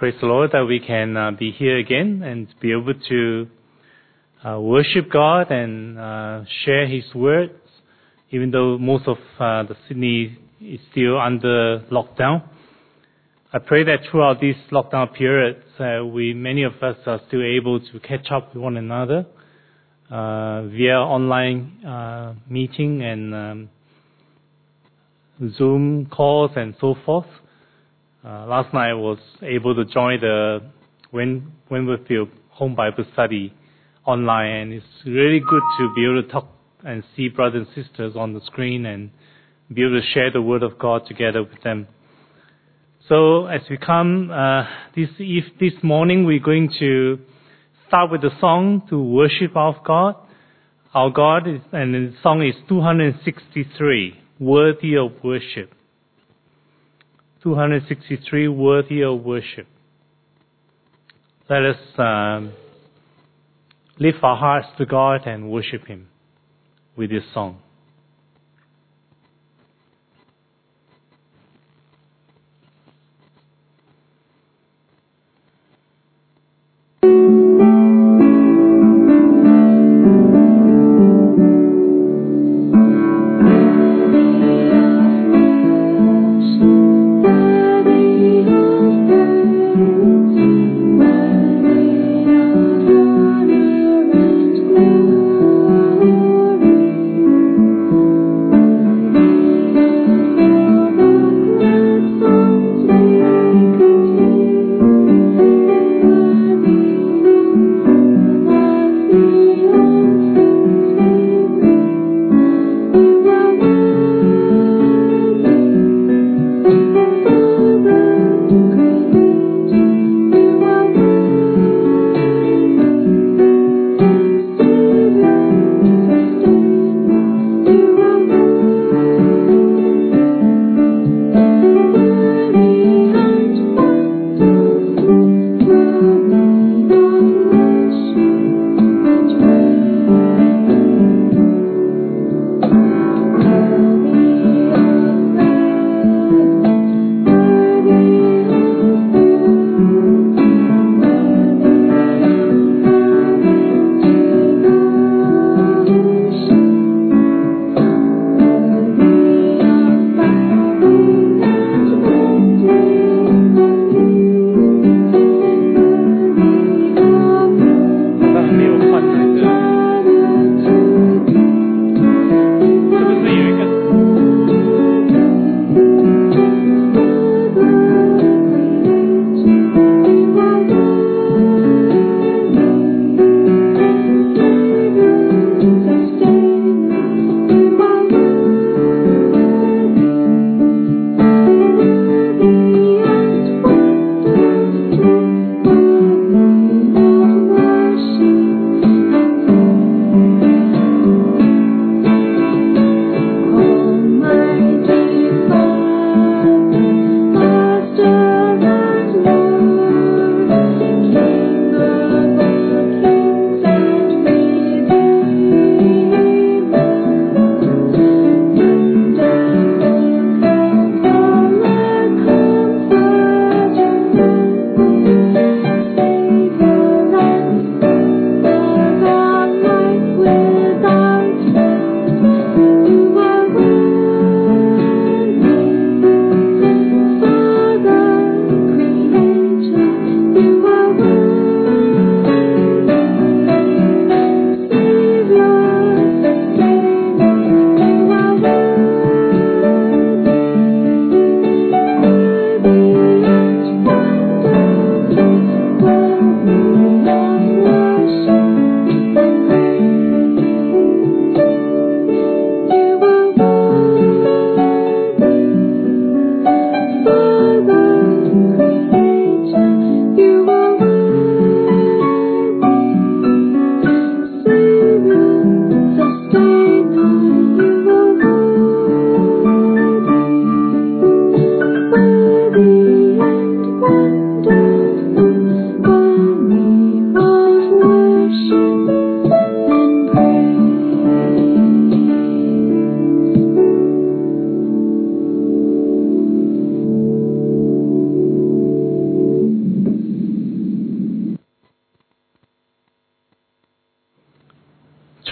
Praise the Lord that we can be here again and be able to worship God and share His words, even though most of the Sydney is still under lockdown. I pray that throughout this lockdown period, many of us are still able to catch up with one another via online meeting and Zoom calls and so forth. Last night I was able to join the Wentworthville Home Bible Study online, and it's really good to be able to talk and see brothers and sisters on the screen and be able to share the Word of God together with them. So as we come this morning, we're going to start with a song to worship our God. Our God and the song is 263, Worthy of Worship. 263, Worthy of Worship. Let us lift our hearts to God and worship Him with this song.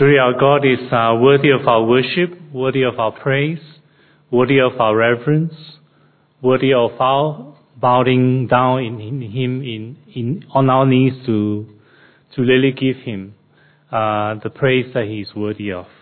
Truly our God is worthy of our worship, worthy of our praise, worthy of our reverence, worthy of our bowing down in Him on our knees to really give Him the praise that He is worthy of.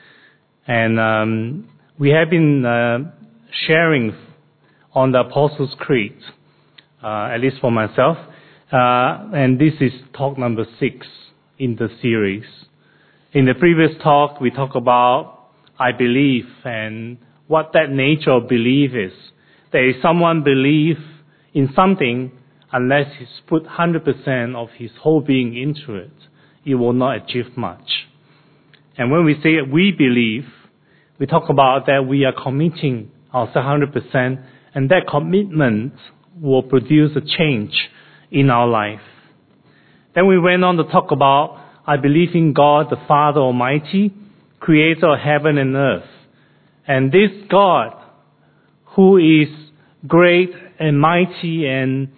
And we have been sharing on the Apostles' Creed, at least for myself, and this is talk number 6 in the series. In the previous talk, we talked about I believe and what that nature of belief is. There is someone believe in something unless he's put 100% of his whole being into it, he will not achieve much. And when we say we believe, we talk about that we are committing ourselves 100%, and that commitment will produce a change in our life. Then we went on to talk about I believe in God, the Father Almighty, creator of heaven and earth. And this God, who is great and mighty and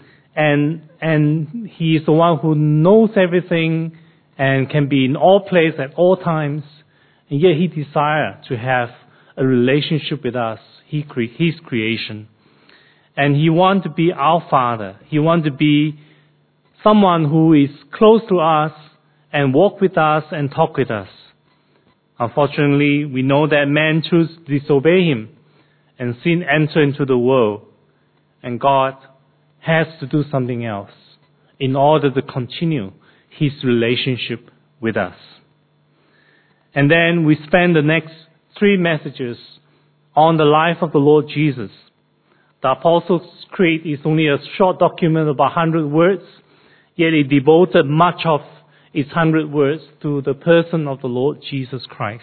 He is the one who knows everything and can be in all places at all times, and yet He desires to have a relationship with us, His creation. And He wants to be our Father. He wants to be someone who is close to us and walk with us and talk with us. Unfortunately, we know that man chose to disobey Him and sin enter into the world. And God has to do something else in order to continue His relationship with us. And then we spend the next 3 messages on the life of the Lord Jesus. The Apostles' Creed is only a short document of 100 words, yet it devoted much of its 100 words to the person of the Lord Jesus Christ.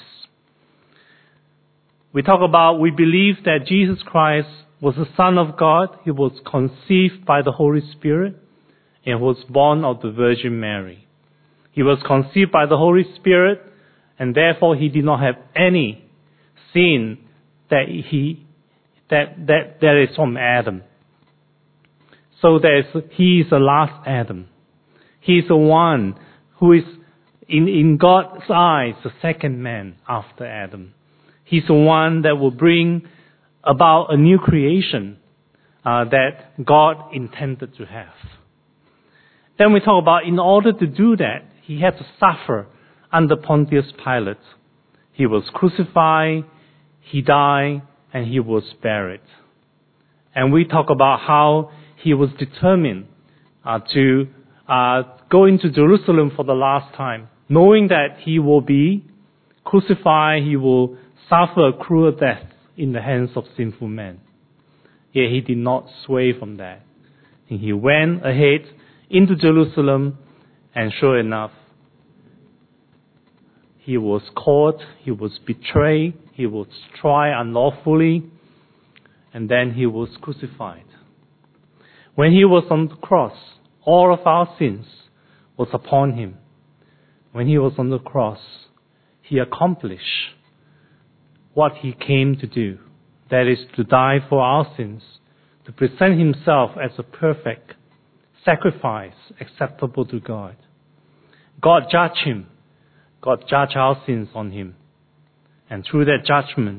We talk about, we believe that Jesus Christ was the Son of God. He was conceived by the Holy Spirit and was born of the Virgin Mary. He was conceived by the Holy Spirit, and therefore He did not have any sin that is from Adam. So He is the last Adam. He is the one who is, in God's eyes, the second man after Adam. He's the one that will bring about a new creation that God intended to have. Then we talk about, in order to do that, He had to suffer under Pontius Pilate. He was crucified, He died, and He was buried. And we talk about how He was determined to go into Jerusalem for the last time, knowing that He will be crucified, He will suffer a cruel death in the hands of sinful men. Yet He did not sway from that. And He went ahead into Jerusalem, and sure enough, He was caught, He was betrayed, He was tried unlawfully, and then He was crucified. When He was on the cross, all of our sins was upon Him. When He was on the cross, He accomplished what He came to do. That is, to die for our sins, to present Himself as a perfect sacrifice acceptable to God. God judged Him. God judged our sins on Him. And through that judgment,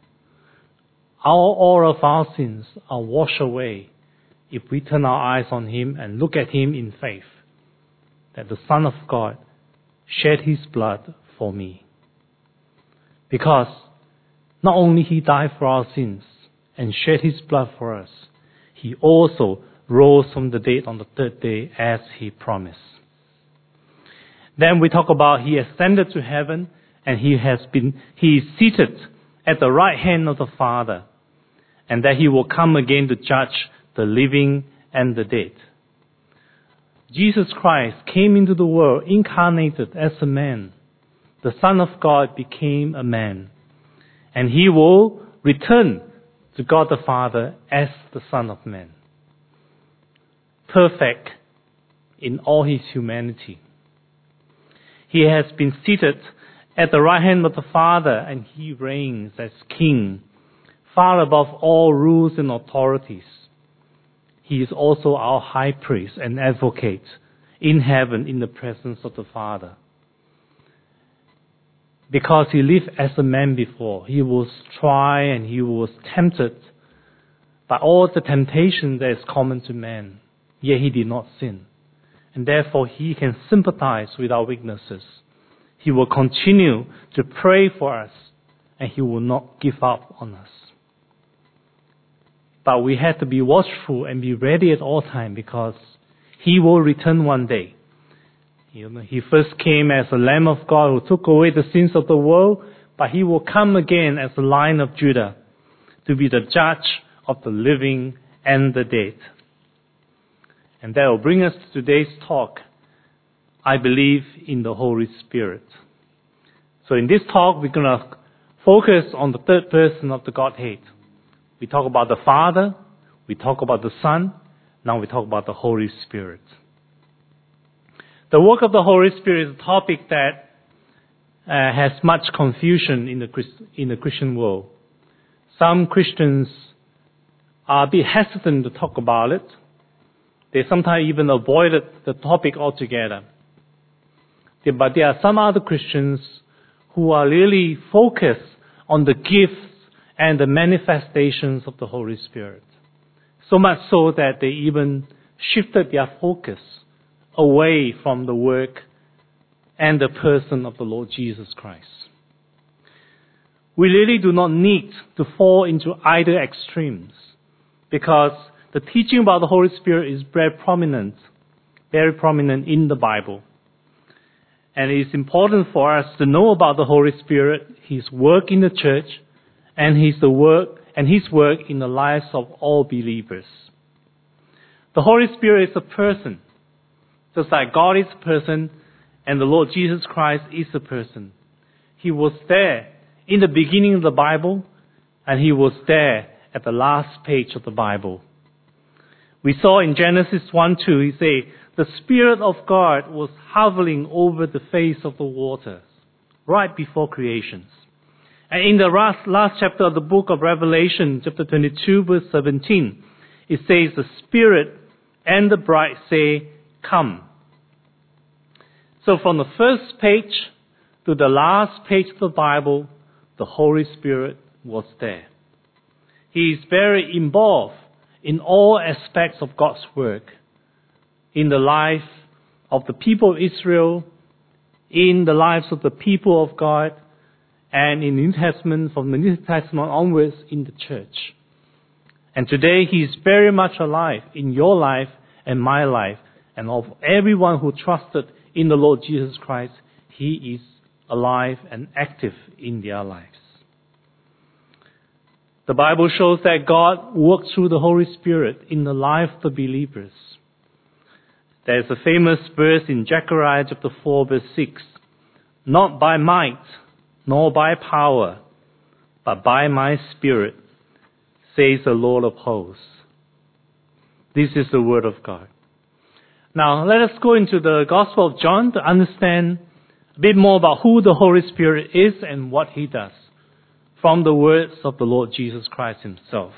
all of our sins are washed away if we turn our eyes on Him and look at Him in faith, that the Son of God shed His blood for me. Because not only He died for our sins and shed His blood for us, He also rose from the dead on the 3rd day as He promised. Then we talk about He ascended to heaven, and He is seated at the right hand of the Father, and that He will come again to judge the living and the dead. Jesus Christ came into the world incarnated as a man. The Son of God became a man. And He will return to God the Father as the Son of Man. Perfect in all His humanity. He has been seated at the right hand of the Father, and He reigns as King, far above all rules and authorities. He is also our high priest and advocate in heaven in the presence of the Father. because he lived as a man before. He was tried and he was tempted by all the temptation that is common to man. Yet he did not sin. And therefore he can sympathize with our weaknesses. He will continue to pray for us, and he will not give up on us. But we have to be watchful and be ready at all times, because he will return one day. He first came as the Lamb of God who took away the sins of the world, but he will come again as the Lion of Judah to be the judge of the living and the dead. And that will bring us to today's talk. I believe in the Holy Spirit. So in this talk, we're going to focus on the third person of the Godhead. We talk about the Father, we talk about the Son, now we talk about the Holy Spirit. The work of the Holy Spirit is a topic that has much confusion in the Christian world. Some Christians are a bit hesitant to talk about it. They sometimes even avoid the topic altogether. But there are some other Christians who are really focused on the gifts and the manifestations of the Holy Spirit. So much so that they even shifted their focus away from the work and the person of the Lord Jesus Christ. We really do not need to fall into either extremes, because the teaching about the Holy Spirit is very prominent in the Bible. And it is important for us to know about the Holy Spirit, His work in the church, and His work in the lives of all believers. The Holy Spirit is a person, just like God is a person, and the Lord Jesus Christ is a person. He was there in the beginning of the Bible, and He was there at the last page of the Bible. We saw in Genesis 1:2, He said, the Spirit of God was hovering over the face of the waters right before creation. And in the last chapter of the book of Revelation, chapter 22, verse 17, it says, the Spirit and the bride say, come. So from the first page to the last page of the Bible, the Holy Spirit was there. He is very involved in all aspects of God's work, in the life of the people of Israel, in the lives of the people of God, and in the New Testament, from the New Testament onwards, in the church. And today He is very much alive in your life and my life, and of everyone who trusted in the Lord Jesus Christ. He is alive and active in their lives. The Bible shows that God works through the Holy Spirit in the life of the believers. There's a famous verse in Zechariah chapter 4, verse 6. Not by might, nor by power, but by my Spirit, says the Lord of hosts. This is the word of God. Now, let us go into the Gospel of John to understand a bit more about who the Holy Spirit is and what He does, from the words of the Lord Jesus Christ Himself.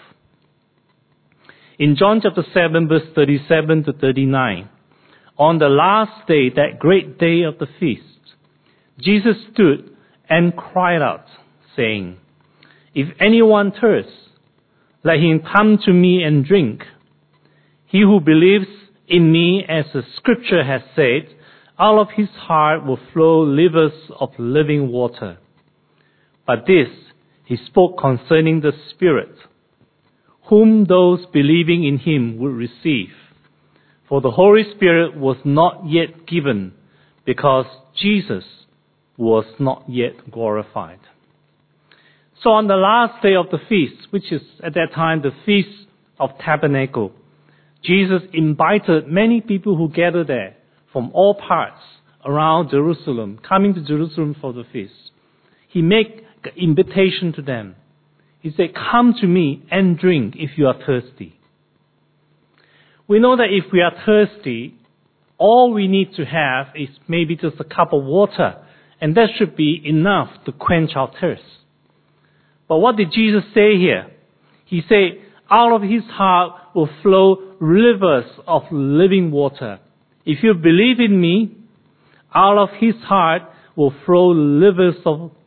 In John chapter 7, verse 37 to 39, on the last day, that great day of the feast, Jesus stood and cried out, saying, if anyone thirsts, let him come to me and drink. He who believes in me, as the scripture has said, out of his heart will flow rivers of living water. But this He spoke concerning the Spirit, whom those believing in Him would receive. For the Holy Spirit was not yet given, because Jesus was not yet glorified. So on the last day of the feast, which is at that time the Feast of Tabernacle, Jesus invited many people who gathered there from all parts around Jerusalem, coming to Jerusalem for the feast. He made an invitation to them. He said, come to me and drink if you are thirsty. We know that if we are thirsty, all we need to have is maybe just a cup of water, and that should be enough to quench our thirst. But what did Jesus say here? He said, out of his heart will flow rivers of living water. If you believe in me, out of his heart will flow rivers of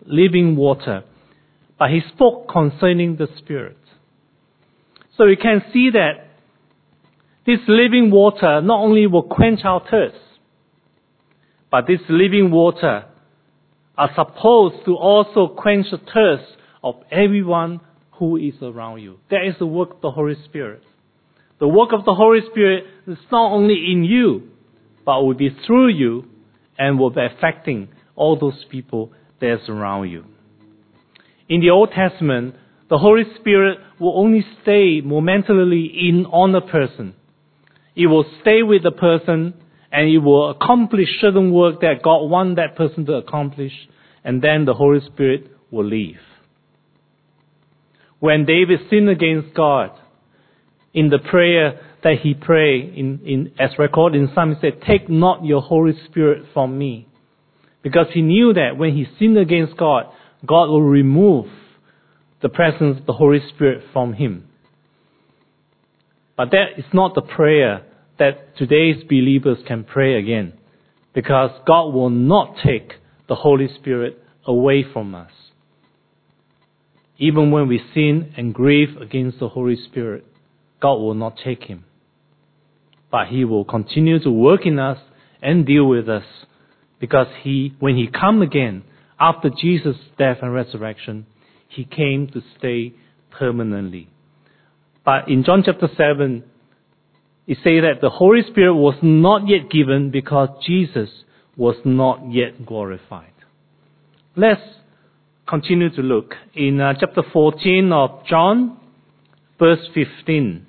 living water, but he spoke concerning the Spirit. So we can see that this living water not only will quench our thirst, but this living water are supposed to also quench the thirst of everyone who is around you. That is the work of the Holy Spirit. The work of the Holy Spirit is not only in you, but will be through you and will be affecting all those people that surround you. In the Old Testament, the Holy Spirit will only stay momentarily on a person. It will stay with the person and it will accomplish certain work that God wants that person to accomplish, and then the Holy Spirit will leave. When David sinned against God, in the prayer that he prayed, as recorded in Psalm, he said, "Take not your Holy Spirit from me." Because he knew that when he sinned against God, God will remove the presence of the Holy Spirit from him. But that is not the prayer that today's believers can pray again, because God will not take the Holy Spirit away from us. Even when we sin and grieve against the Holy Spirit, God will not take him. But he will continue to work in us and deal with us, because when he comes again, after Jesus' death and resurrection, he came to stay permanently. But in John chapter 7, it says that the Holy Spirit was not yet given because Jesus was not yet glorified. Let's continue to look in chapter 14 of John, verse 15.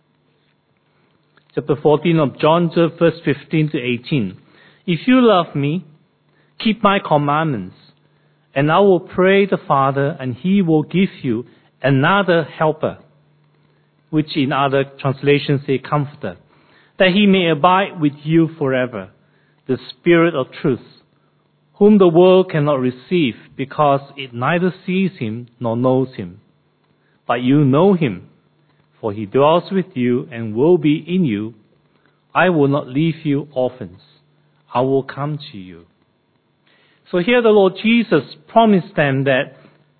Chapter 14 of John, verse 15 to 18. "If you love me, keep my commandments, and I will pray the Father, and he will give you another helper," which in other translations say comforter, "that he may abide with you forever, the Spirit of truth, whom the world cannot receive, because it neither sees him nor knows him. But you know him, for he dwells with you and will be in you. I will not leave you orphans. I will come to you." So here the Lord Jesus promised them that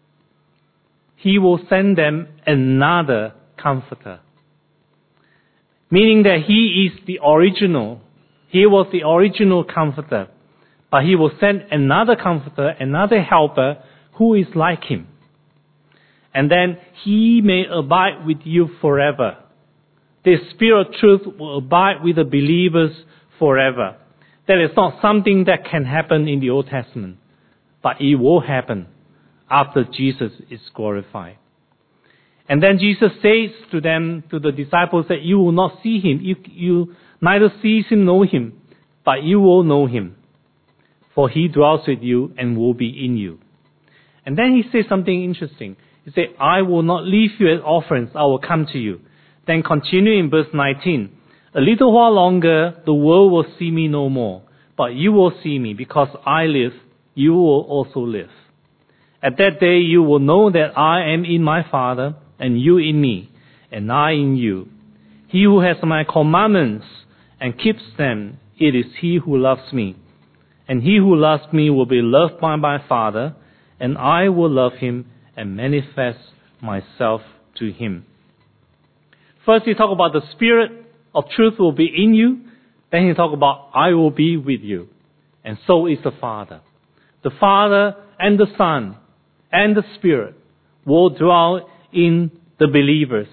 he will send them another comforter. Meaning that he is the original. He was the original comforter. But he will send another comforter, another helper who is like him. And then he may abide with you forever. The Spirit of truth will abide with the believers forever. That is not something that can happen in the Old Testament, but it will happen after Jesus is glorified. And then Jesus says to them, to the disciples, that you will not see him. You neither see him nor him, but you will know him. For he dwells with you and will be in you. And then he says something interesting. He said, "I will not leave you as orphans, I will come to you." Then continue in verse 19. "A little while longer, the world will see me no more, but you will see me, because I live, you will also live. At that day you will know that I am in my Father, and you in me, and I in you. He who has my commandments and keeps them, it is he who loves me. And he who loves me will be loved by my Father, and I will love him and manifest myself to him." First he talked about the Spirit of truth will be in you. Then he talked about I will be with you. And so is the Father. The Father and the Son and the Spirit will dwell in the believers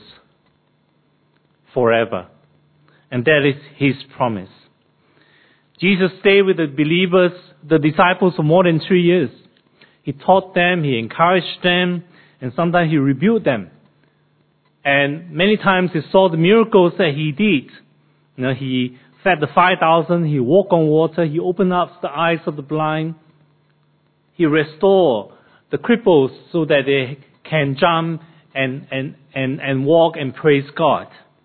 forever. And that is his promise. Jesus stayed with the believers, the disciples, for more than 3 years. He taught them, he encouraged them, and sometimes he rebuked them. And many times he saw the miracles that he did. He fed the 5,000, he walked on water, he opened up the eyes of the blind. He restored the cripples so that they can jump and walk and praise God.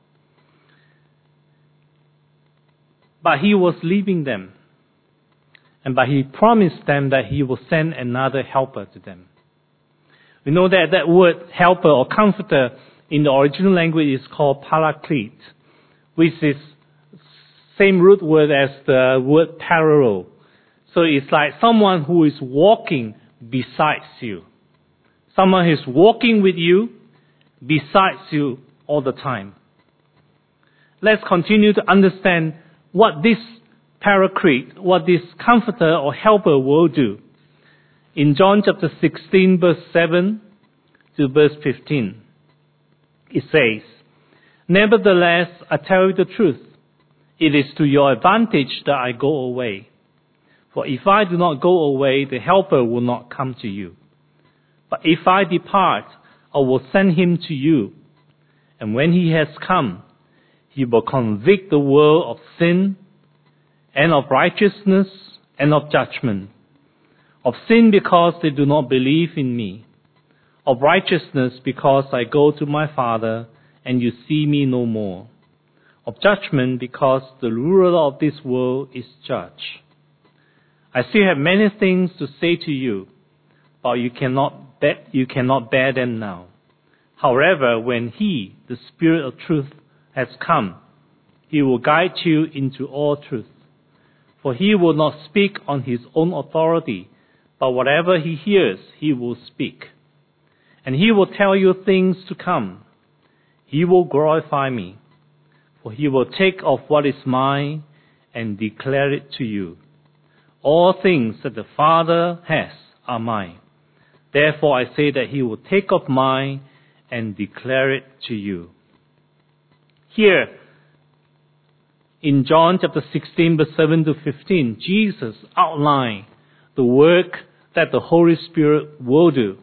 But he was leaving them. But he promised them that he will send another helper to them. We know that that word helper or comforter in the original language is called paraclete, which is same root word as the word parallel. So it's like someone who is walking besides you. Someone who's walking with you, besides you all the time. Let's continue to understand what this Paraclete, what this Comforter or Helper will do. In John chapter 16, verse 7 to verse 15, it says, "Nevertheless, I tell you the truth. It is to your advantage that I go away. For if I do not go away, the Helper will not come to you. But if I depart, I will send him to you. And when he has come, he will convict the world of sin, and of righteousness, and of judgment. Of sin because they do not believe in me. Of righteousness because I go to my Father, and you see me no more. Of judgment because the ruler of this world is judged. I still have many things to say to you, but you cannot bear them now. However, when he, the Spirit of truth, has come, he will guide you into all truth. For he will not speak on his own authority, but whatever he hears, he will speak. And he will tell you things to come. He will glorify me, for he will take of what is mine and declare it to you. All things that the Father has are mine. Therefore I say that he will take of mine and declare it to you." Here, in John chapter 16, verse 7 to 15, Jesus outlined the work that the Holy Spirit will do.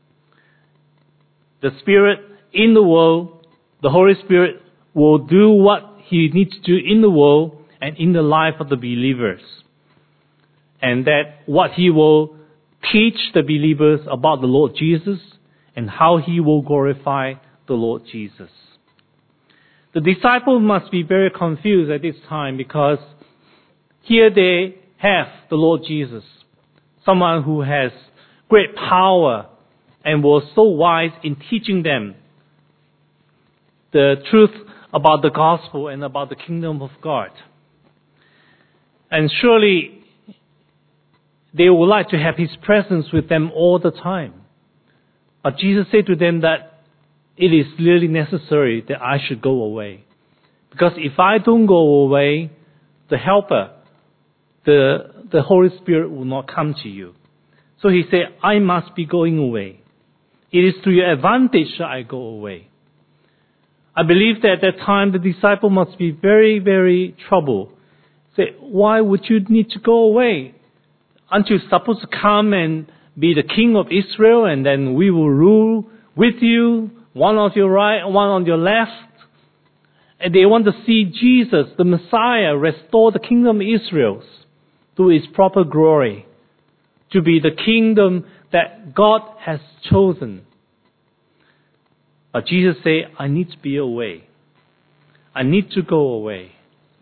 The Spirit in the world, the Holy Spirit will do what he needs to do in the world and in the life of the believers. And that what he will teach the believers about the Lord Jesus and how he will glorify the Lord Jesus. The disciples must be very confused at this time because here they have the Lord Jesus, someone who has great power and was so wise in teaching them the truth about the gospel and about the kingdom of God. And surely they would like to have his presence with them all the time. But Jesus said to them that it is really necessary that I should go away. Because if I don't go away, the Helper, the Holy Spirit will not come to you. So he said, I must be going away. It is to your advantage that I go away. I believe that at that time the disciple must be very, very troubled. Say, why would you need to go away? Aren't you supposed to come and be the king of Israel and then we will rule with you, one on your right, one on your left? And they want to see Jesus, the Messiah, restore the kingdom of Israel to its proper glory, to be the kingdom that God has chosen. But Jesus said, I need to be away. I need to go away.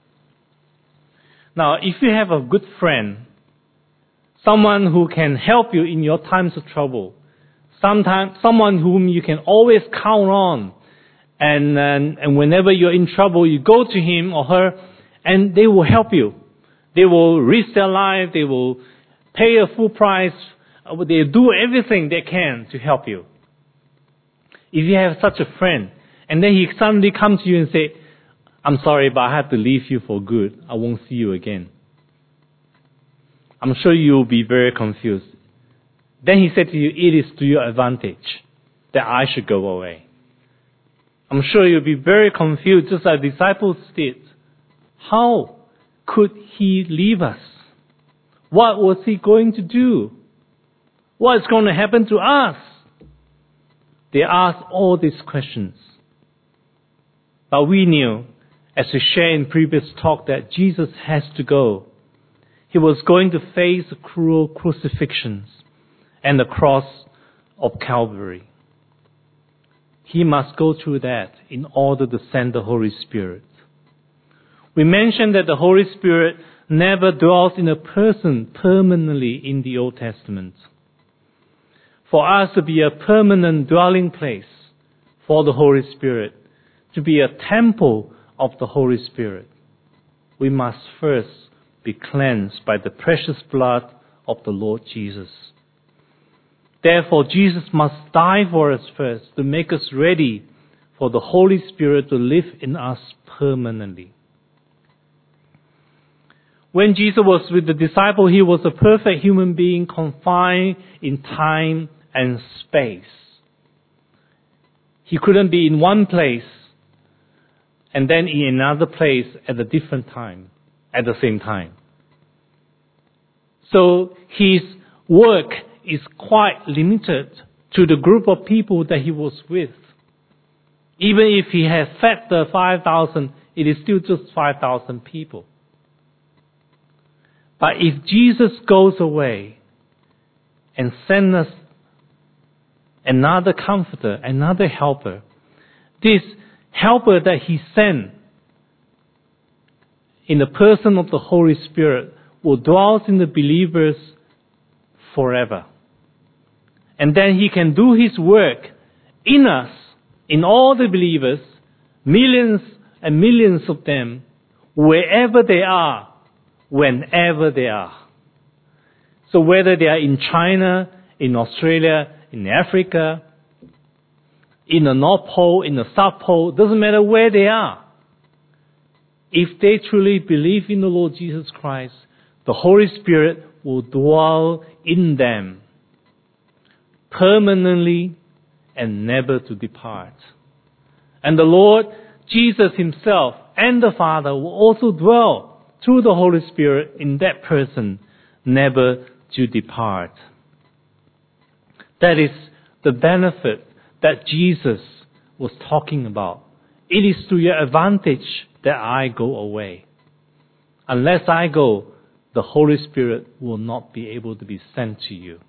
Now, if you have a good friend, someone who can help you in your times of trouble, someone whom you can always count on, and whenever you're in trouble, you go to him or her, and they will help you. They will risk their life. They will pay a full price. They do everything they can to help you. If you have such a friend, and then he suddenly comes to you and say, I'm sorry, but I have to leave you for good. I won't see you again. I'm sure you will be very confused. Then he said to you, it is to your advantage that I should go away. I'm sure you'll be very confused, just as the disciples did. How could he leave us? What was he going to do? What is going to happen to us? They asked all these questions. But we knew, as we shared in previous talk, that Jesus has to go. He was going to face the cruel crucifixions and the cross of Calvary. He must go through that in order to send the Holy Spirit. We mentioned that the Holy Spirit never dwells in a person permanently in the Old Testament. For us to be a permanent dwelling place for the Holy Spirit, to be a temple of the Holy Spirit, we must first be cleansed by the precious blood of the Lord Jesus. Therefore, Jesus must die for us first to make us ready for the Holy Spirit to live in us permanently. When Jesus was with the disciple, he was a perfect human being confined in time and space. He couldn't be in one place and then in another place at a different time, at the same time. So his work is quite limited to the group of people that he was with. Even if he has fed the 5,000, it is still just 5,000 people. But if Jesus goes away and sends us another comforter, another helper, this helper that he sent in the person of the Holy Spirit will dwell in the believers forever. And then he can do his work in us, in all the believers, millions and millions of them, wherever they are, whenever they are. So whether they are in China, in Australia, in Africa, in the North Pole, in the South Pole, doesn't matter where they are. If they truly believe in the Lord Jesus Christ, the Holy Spirit will dwell in them permanently and never to depart. And the Lord Jesus himself and the Father will also dwell through the Holy Spirit in that person, never to depart. That is the benefit that Jesus was talking about. It is to your advantage that I go away. Unless I go, the Holy Spirit will not be able to be sent to you.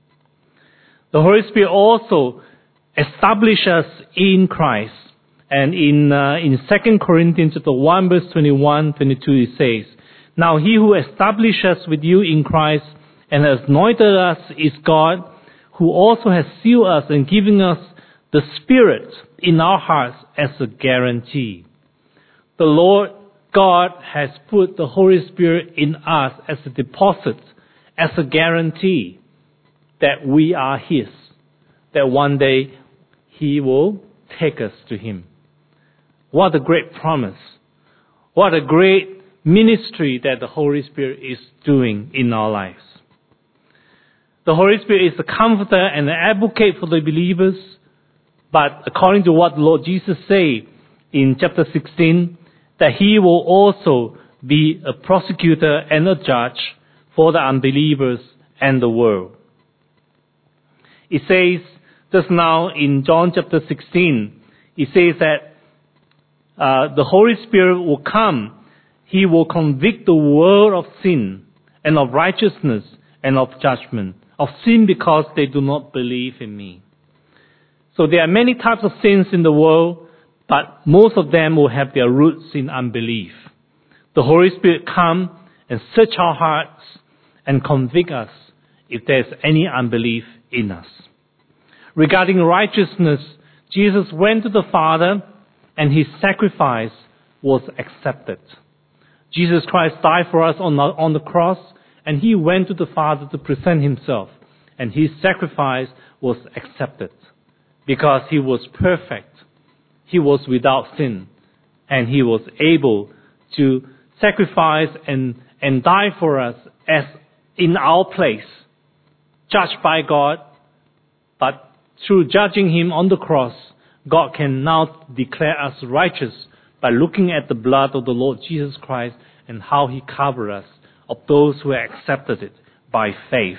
The Holy Spirit also establishes us in Christ. And in 2 Corinthians chapter 1 verse 21, 22 it says, "Now he who established us with you in Christ and has anointed us is God, who also has sealed us and given us the Spirit in our hearts as a guarantee." The Lord God has put the Holy Spirit in us as a deposit, as a guarantee that we are His, that one day He will take us to Him. What a great promise. What a great ministry that the Holy Spirit is doing in our lives. The Holy Spirit is the comforter and the advocate for the believers, but according to what the Lord Jesus said in chapter 16, that He will also be a prosecutor and a judge for the unbelievers and the world. It says just now in John chapter 16, it says that the Holy Spirit will come. He will convict the world of sin and of righteousness and of judgment. Of sin because they do not believe in me. So there are many types of sins in the world, but most of them will have their roots in unbelief. The Holy Spirit come and search our hearts and convict us if there's any unbelief in us. Regarding righteousness, Jesus went to the Father and His sacrifice was accepted. Jesus Christ died for us on the cross, and He went to the Father to present Himself, and His sacrifice was accepted because He was perfect. He was without sin, and He was able to sacrifice and die for us as in our place, judged by God, but through judging Him on the cross, God can now declare us righteous by looking at the blood of the Lord Jesus Christ and how He covered us of those who accepted it by faith.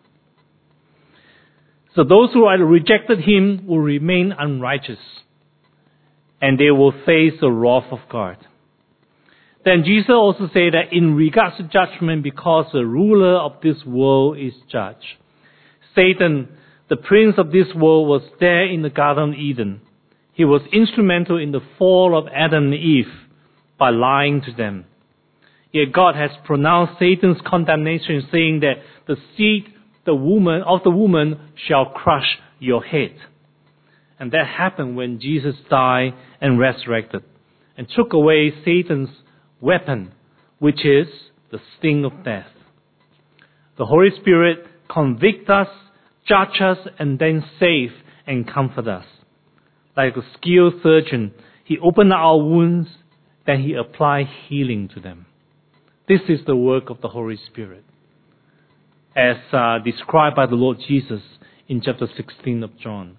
So those who had rejected Him will remain unrighteous, and they will face the wrath of God. Then Jesus also said that in regards to judgment, because the ruler of this world is judged. Satan, the prince of this world, was there in the Garden of Eden. He was instrumental in the fall of Adam and Eve by lying to them. Yet God has pronounced Satan's condemnation, saying that the seed of the woman shall crush your head. And that happened when Jesus died and resurrected and took away Satan's weapon, which is the sting of death. The Holy Spirit convicts us, judge us, and then save and comfort us. Like a skilled surgeon, He opened our wounds, then He applied healing to them. This is the work of the Holy Spirit, as described by the Lord Jesus in chapter 16 of John.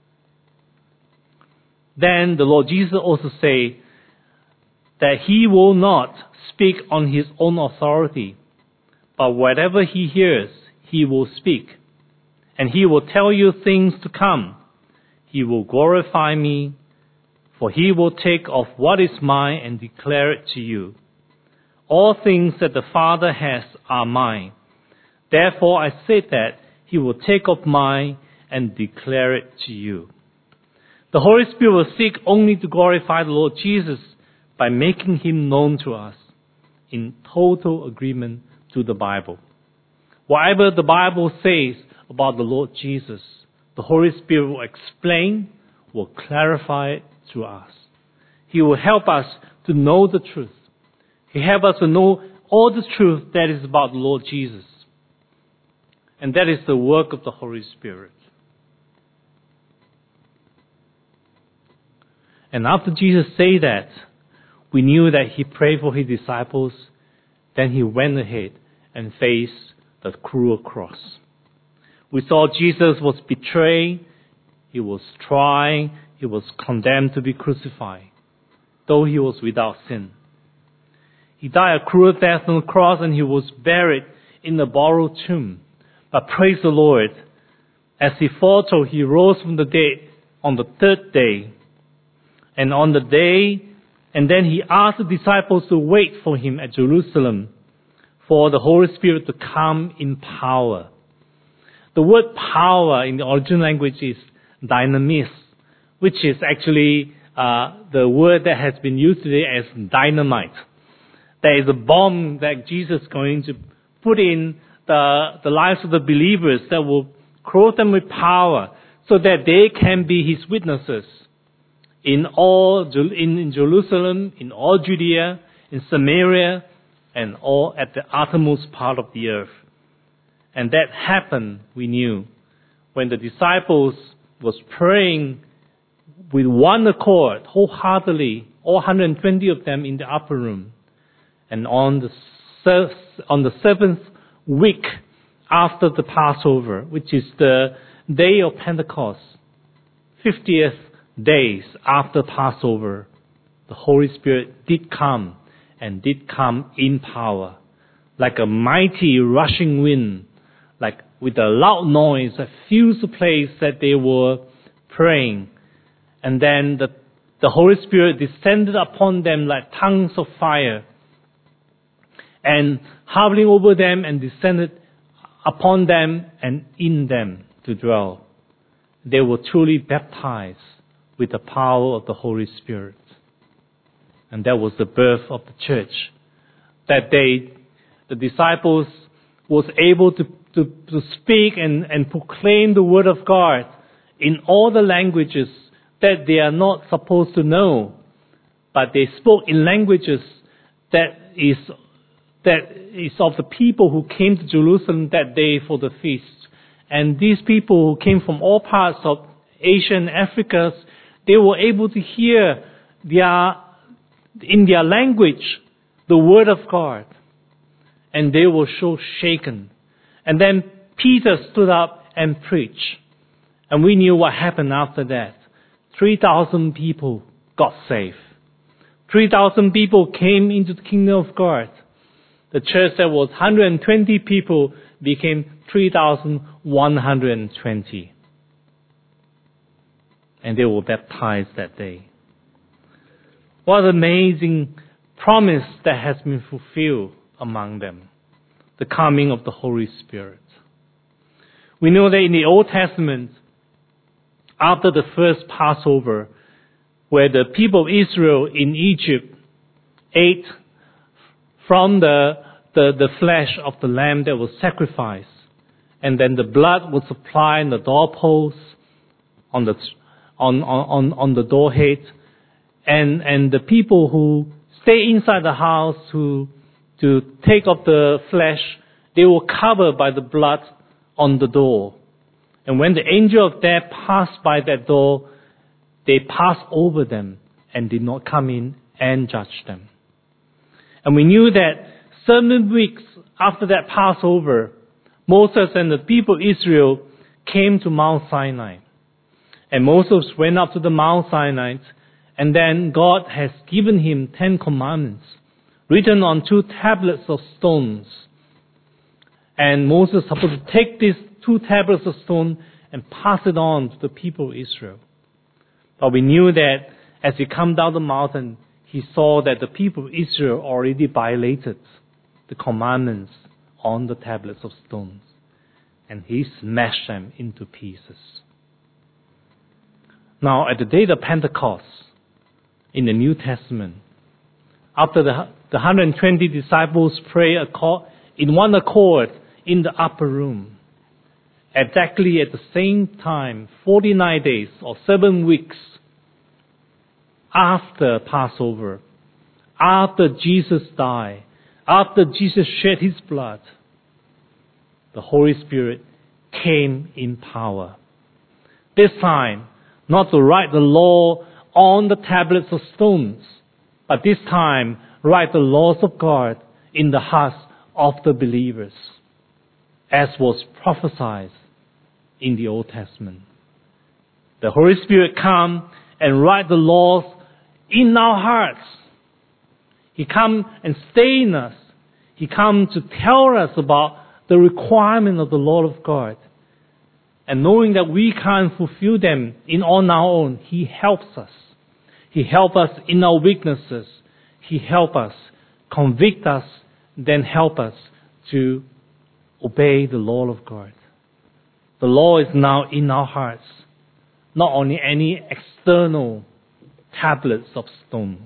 Then the Lord Jesus also said that He will not speak on His own authority, but whatever He hears, He will speak. And He will tell you things to come. He will glorify Me, for He will take of what is mine and declare it to you. All things that the Father has are mine. Therefore I said that He will take of mine and declare it to you. The Holy Spirit will seek only to glorify the Lord Jesus by making Him known to us in total agreement to the Bible. Whatever the Bible says about the Lord Jesus, the Holy Spirit will explain, will clarify it to us. He will help us to know the truth. He helps us to know all the truth that is about the Lord Jesus. And that is the work of the Holy Spirit. And after Jesus said that, we knew that He prayed for His disciples. Then He went ahead and faced the cruel cross. We saw Jesus was betrayed. He was tried. He was condemned to be crucified, though He was without sin. He died a cruel death on the cross, and He was buried in a borrowed tomb. But praise the Lord, as He foretold, He rose from the dead on the third day. And on the day, and then He asked the disciples to wait for Him at Jerusalem for the Holy Spirit to come in power. The word power in the original language is dynamis, which is actually the word that has been used today as dynamite. There is a bomb that Jesus is going to put in the lives of the believers that will clothe them with power so that they can be His witnesses in Jerusalem, in all Judea, in Samaria, and all at the uttermost part of the earth. And that happened, we knew, when the disciples was praying with one accord, wholeheartedly, all 120 of them in the upper room. And on the seventh week after the Passover, which is the day of Pentecost, 50th days after Passover, the Holy Spirit did come, and did come in power, like a mighty rushing wind, like with a loud noise that fills the place that they were praying. And then the Holy Spirit descended upon them like tongues of fire, and hovering over them, and descended upon them and in them to dwell. They were truly baptized with the power of the Holy Spirit. And that was the birth of the church. That day, the disciples was able to speak and proclaim the word of God in all the languages that they are not supposed to know. But they spoke in languages that is of the people who came to Jerusalem that day for the feast. And these people who came from all parts of Asia and Africa, they were able to hear in their language the word of God. And they were so shaken. And then Peter stood up and preached. And we knew what happened after that. 3,000 people got saved. 3,000 people came into the kingdom of God. The church that was 120 people became 3,120. And they were baptized that day. What an amazing promise that has been fulfilled among them. The coming of the Holy Spirit. We know that in the Old Testament, after the first Passover, where the people of Israel in Egypt ate from the flesh of the lamb that was sacrificed, and then the blood was applied on the doorposts, on the doorhead, and the people who stay inside the house to take off the flesh, they were covered by the blood on the door. And when the angel of death passed by that door, they passed over them and did not come in and judge them. And we knew that 7 weeks after that Passover, Moses and the people of Israel came to Mount Sinai. And Moses went up to the Mount Sinai, and then God has given him 10 commandments, written on 2 tablets of stones. And Moses was supposed to take these 2 tablets of stone and pass it on to the people of Israel. But we knew that as he came down the mountain, he saw that the people of Israel already violated the commandments on the tablets of stones. And he smashed them into pieces. Now, at the day of Pentecost, in the New Testament, after the 120 disciples pray in one accord in the upper room, exactly at the same time, 49 days or 7 weeks after Passover, after Jesus died, after Jesus shed his blood, the Holy Spirit came in power. This time, not to write the law on the tablets of stones, but this time, write the laws of God in the hearts of the believers, as was prophesied in the Old Testament. The Holy Spirit come and write the laws in our hearts. He come and stay in us. He come to tell us about the requirement of the law of God. And knowing that we can't fulfill them on our own, He helps us. He helps us in our weaknesses. He helps us, convict us, then help us to obey the law of God. The law is now in our hearts, not only any external tablets of stones.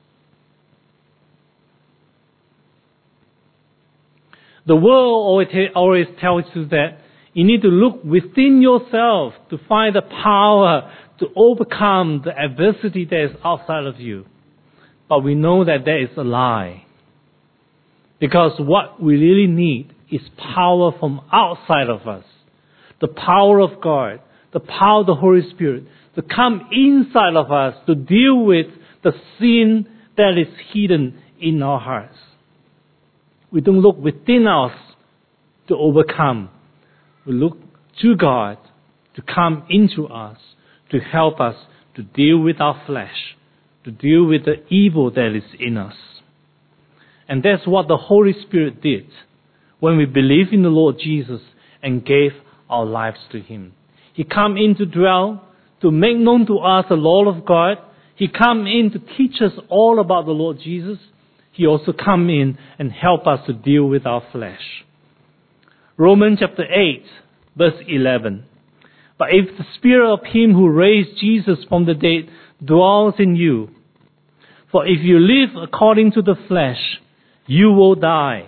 The world always tells you that you need to look within yourself to find the power to overcome the adversity that is outside of you. But we know that that is a lie. Because what we really need is power from outside of us. The power of God, the power of the Holy Spirit, to come inside of us to deal with the sin that is hidden in our hearts. We don't look within us to overcome. We look to God to come into us, to help us to deal with our flesh, to deal with the evil that is in us. And that's what the Holy Spirit did when we believed in the Lord Jesus and gave our lives to Him. He came in to dwell, to make known to us the law of God. He came in to teach us all about the Lord Jesus. He also came in and help us to deal with our flesh. Romans chapter 8, verse 11. But if the Spirit of Him who raised Jesus from the dead dwells in you, for if you live according to the flesh, you will die.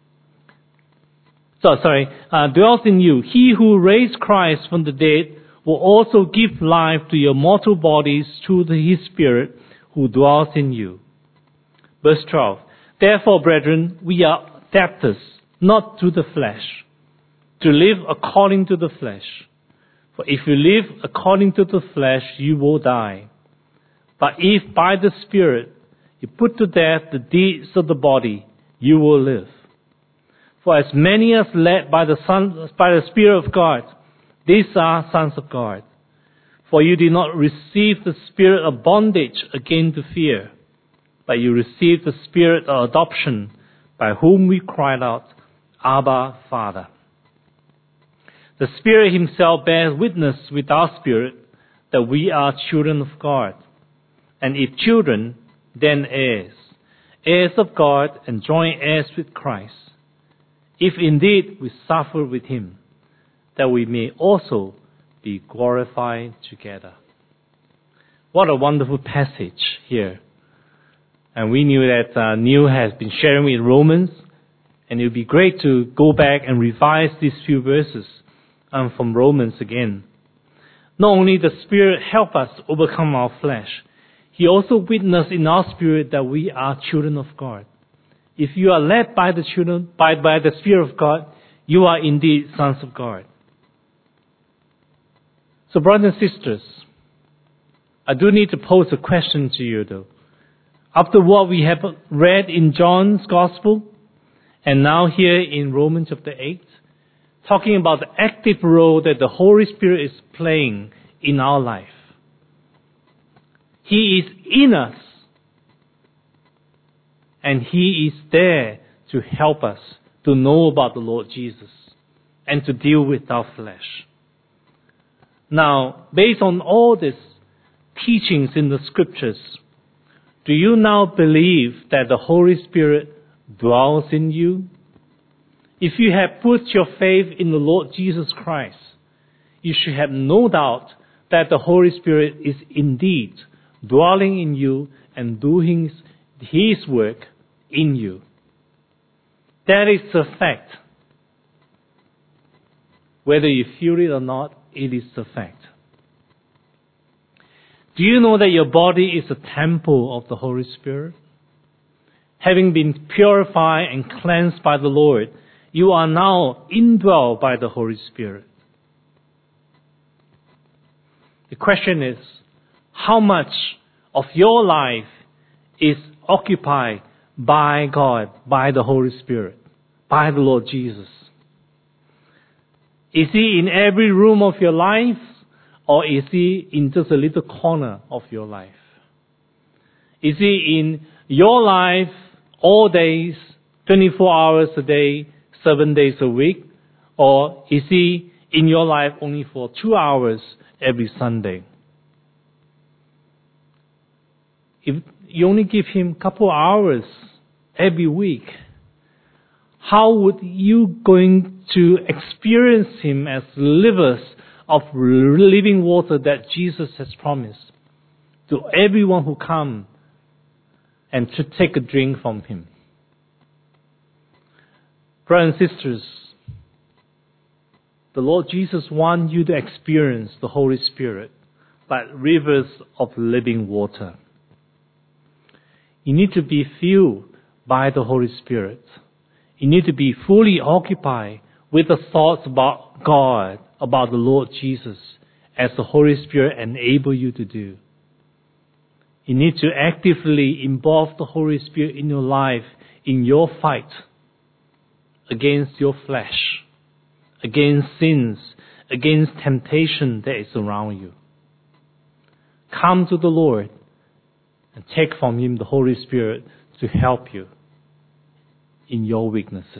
Dwells in you. He who raised Christ from the dead will also give life to your mortal bodies through His Spirit who dwells in you. Verse 12. Therefore, brethren, we are debtors, not to the flesh, to live according to the flesh. For if you live according to the flesh, you will die. But if by the Spirit you put to death the deeds of the body, you will live. For as many as led by the Spirit of God, these are sons of God. For you did not receive the spirit of bondage again to fear, but you received the Spirit of adoption, by whom we cried out, Abba, Father. The Spirit Himself bears witness with our spirit that we are children of God. And if children, then heirs, heirs of God and joint heirs with Christ. If indeed we suffer with Him, that we may also be glorified together. What a wonderful passage here. And we knew that Neil has been sharing with Romans, and it would be great to go back and revise these few verses from Romans again. Not only the Spirit help us overcome our flesh, He also witnessed in our spirit that we are children of God. If you are led by the Spirit of God, you are indeed sons of God. So brothers and sisters, I do need to pose a question to you though. After what we have read in John's Gospel, and now here in Romans chapter 8, talking about the active role that the Holy Spirit is playing in our life. He is in us, and He is there to help us to know about the Lord Jesus and to deal with our flesh. Now, based on all these teachings in the Scriptures, do you now believe that the Holy Spirit dwells in you? If you have put your faith in the Lord Jesus Christ, you should have no doubt that the Holy Spirit is indeed dwelling in you and doing His work in you. That is a fact. Whether you feel it or not, it is a fact. Do you know that your body is a temple of the Holy Spirit? Having been purified and cleansed by the Lord, you are now indwelled by the Holy Spirit. The question is, how much of your life is occupied by God, by the Holy Spirit, by the Lord Jesus? Is He in every room of your life, or is He in just a little corner of your life? Is He in your life all days, 24 hours a day, 7 days a week? Or is He in your life only for 2 hours every Sunday? If you only give Him a couple hours every week, how would you going to experience Him as livers of living water that Jesus has promised to everyone who come and to take a drink from Him? Brothers and sisters, the Lord Jesus wants you to experience the Holy Spirit like rivers of living water. You need to be filled by the Holy Spirit. You need to be fully occupied with the thoughts about God, about the Lord Jesus, as the Holy Spirit enables you to do. You need to actively involve the Holy Spirit in your life, in your fight against your flesh, against sins, against temptation that is around you. Come to the Lord and take from Him the Holy Spirit to help you in your weaknesses.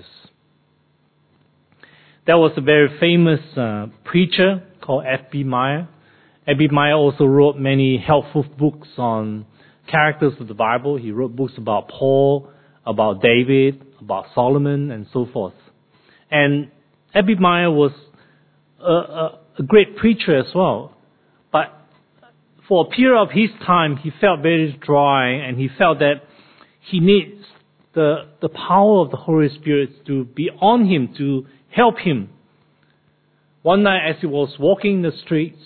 There was a very famous preacher called F.B. Meyer. F.B. Meyer also wrote many helpful books on characters of the Bible. He wrote books about Paul, about David, about Solomon, and so forth. And F.B. Meyer was a great preacher as well. But for a period of his time, he felt very dry, and he felt that he needs the power of the Holy Spirit to be on him, to help him. One night as he was walking the streets,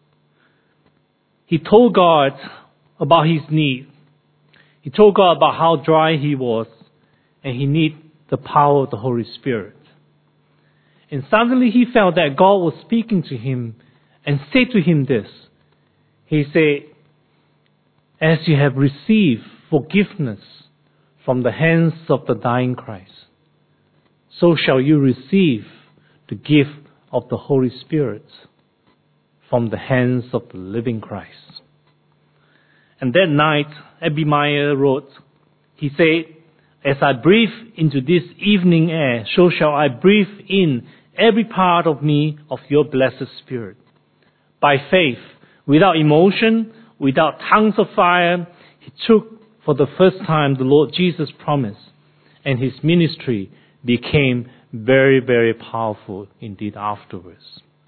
he told God about his need. He told God about how dry he was, and he needed the power of the Holy Spirit. And suddenly he felt that God was speaking to him and said to him this. He said, as you have received forgiveness from the hands of the dying Christ, so shall you receive the gift of the Holy Spirit from the hands of the living Christ. And that night, F.B. Meyer wrote, he said, as I breathe into this evening air, so shall I breathe in every part of me of your blessed Spirit. By faith, without emotion, without tongues of fire, he took for the first time the Lord Jesus' promise, and his ministry became very, very powerful indeed afterwards.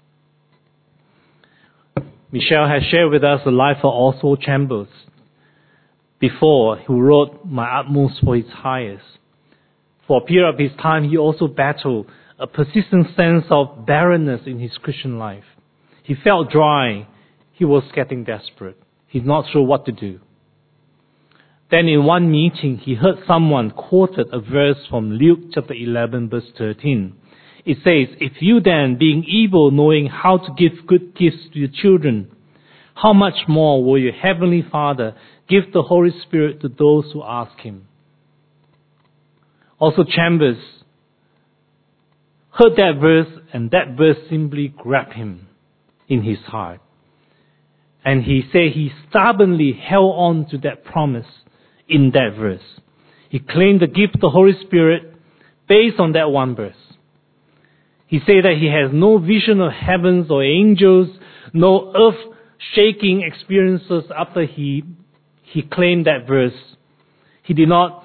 Michelle has shared with us the life of Oswald Chambers before, who wrote My Utmost for His Highest. For a period of his time, he also battled a persistent sense of barrenness in his Christian life. He felt dry. He was getting desperate. He's not sure what to do. Then in one meeting, he heard someone quoted a verse from Luke chapter 11, verse 13. it says, if you then, being evil, knowing how to give good gifts to your children, how much more will your heavenly Father give the Holy Spirit to those who ask him? Also, Chambers heard that verse, and that verse simply grabbed him in his heart. And he said he stubbornly held on to that promise in that verse. He claimed the gift of the Holy Spirit based on that one verse. He said that he has no vision of heavens or angels, no earth-shaking experiences after he claimed that verse. He did not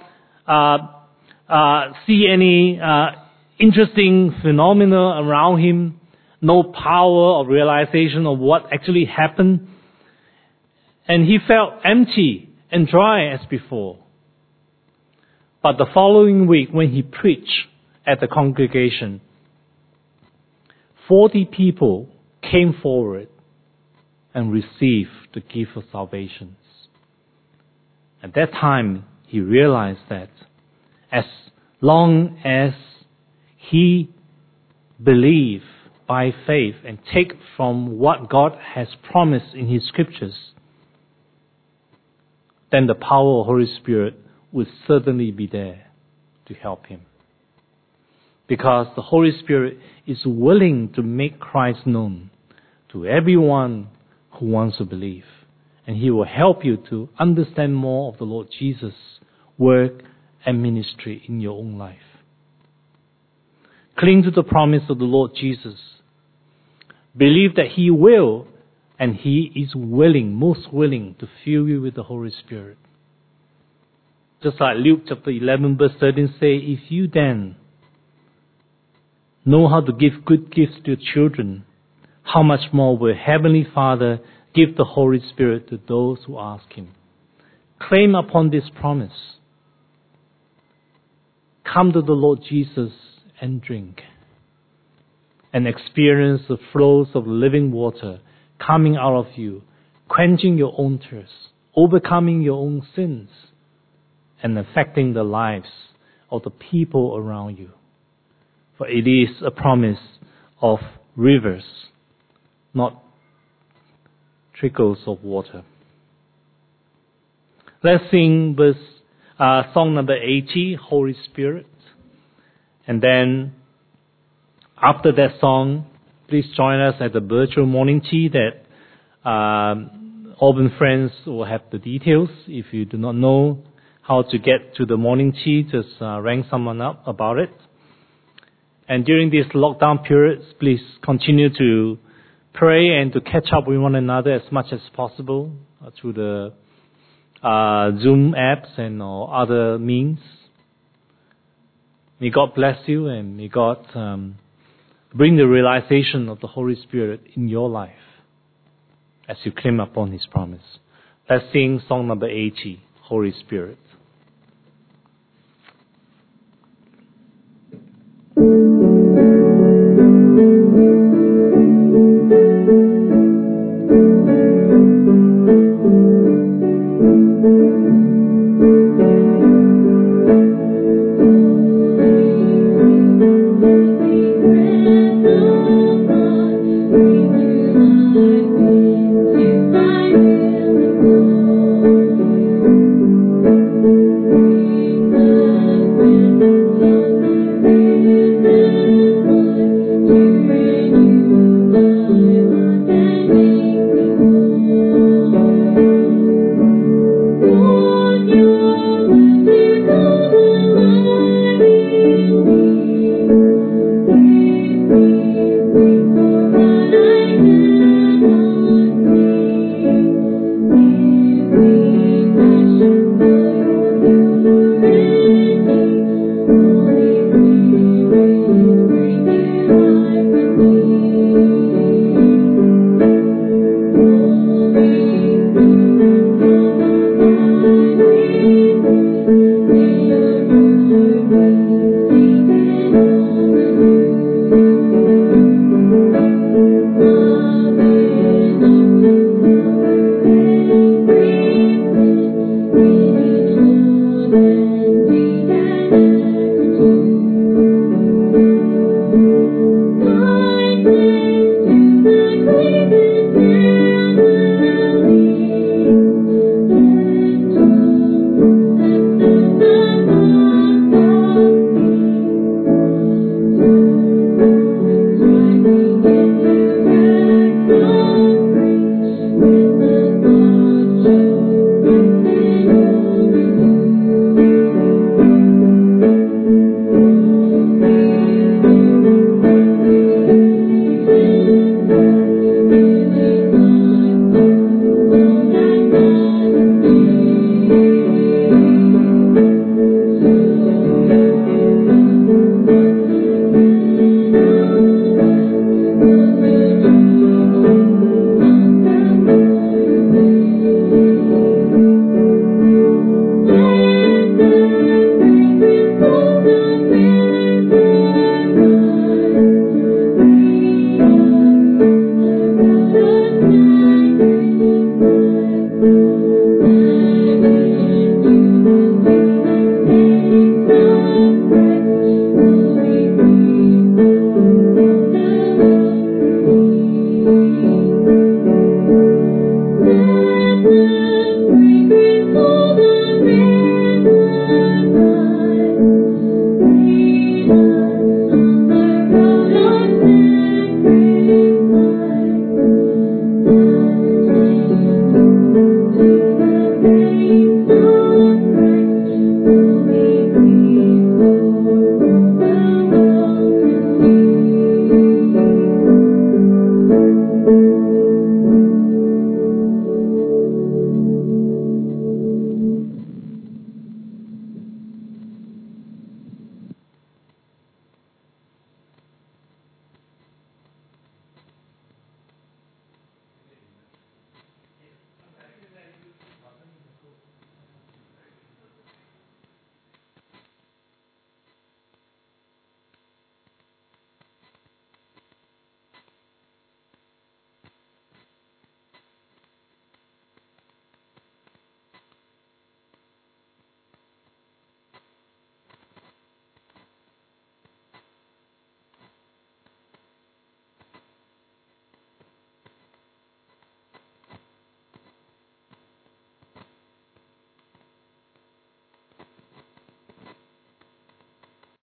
see any interesting phenomena around him, no power or realization of what actually happened. And he felt empty and dry as before. But the following week, when he preached at the congregation, 40 people came forward and received the gift of salvation. At that time, he realized that as long as he believed by faith and take from what God has promised in his scriptures, then the power of the Holy Spirit would certainly be there to help him. Because the Holy Spirit is willing to make Christ known to everyone who wants to believe. And he will help you to understand more of the Lord Jesus' work and ministry in your own life. Cling to the promise of the Lord Jesus. Believe that he will, and he is willing, most willing, to fill you with the Holy Spirit. Just like Luke chapter 11 verse 13 say, if you then know how to give good gifts to your children, how much more will Heavenly Father give the Holy Spirit to those who ask him? Claim upon this promise. Come to the Lord Jesus and drink, and experience the flows of living water coming out of you, quenching your own thirst, overcoming your own sins, and affecting the lives of the people around you. For it is a promise of rivers, not trickles of water. Let's sing song number 80, Holy Spirit. And then after that song, please join us at the virtual morning tea that Auburn friends will have the details. If you do not know how to get to the morning tea, just ring someone up about it. And during these lockdown periods, please continue to pray and to catch up with one another as much as possible through the Zoom apps and other means. May God bless you, and may God bring the realization of the Holy Spirit in your life as you claim upon his promise. Let's sing song number 80, Holy Spirit.